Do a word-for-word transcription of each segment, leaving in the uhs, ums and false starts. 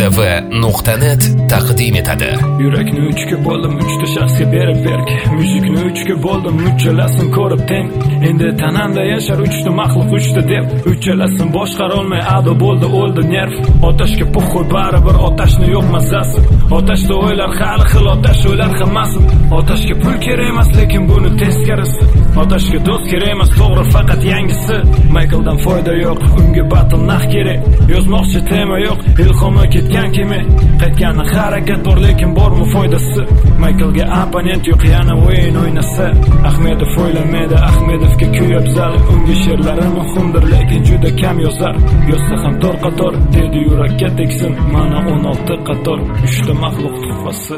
mustv nuqta net taqdim etadi. Yurakni uchga bo'ldim, uchta shaxsga berib berk. Muzikni uchga bo'ldim, uchalasin ko'rib teng. Endi tanamda yashar uchta maxluq uchta deb. Uchalasin boshqara olmay ado bo'ldi, o'ldi nerv. Otashga puxur baribir otashni yo'q mazasi. Otashda o'ylar hali xil, otash o'ylar hammasi. Otashga pul kerak emas, lekin buni teskarisi. Otashga do'st kerak emas, to'g'ri faqat yangisi. Michaeldan foyda yo'q, unga battle naq kerak. Yozmoqchi tema yo'q, ilhomga ketgan kema. Qaytgani harakat bor, lekin bormi foydasi? Michaelga opponent yo'q, yana o'yin o'ynasa. Ahmedov o'ylamadi, Ahmedovga kuyab zal. Unga she'rlari muhimdir, lekin juda kam yozar. Yozsa ham to'r qator, dedi yurakka teksin. Mana o'n olti qator, uchta maxluq tuhfasi.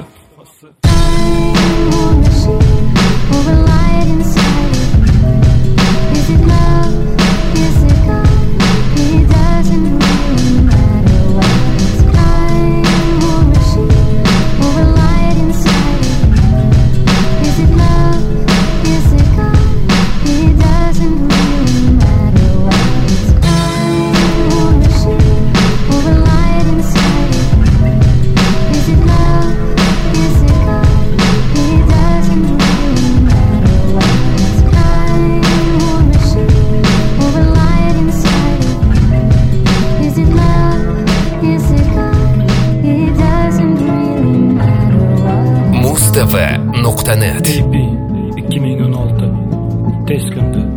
mustv nuqta net ikki ming o'n olti tez kunda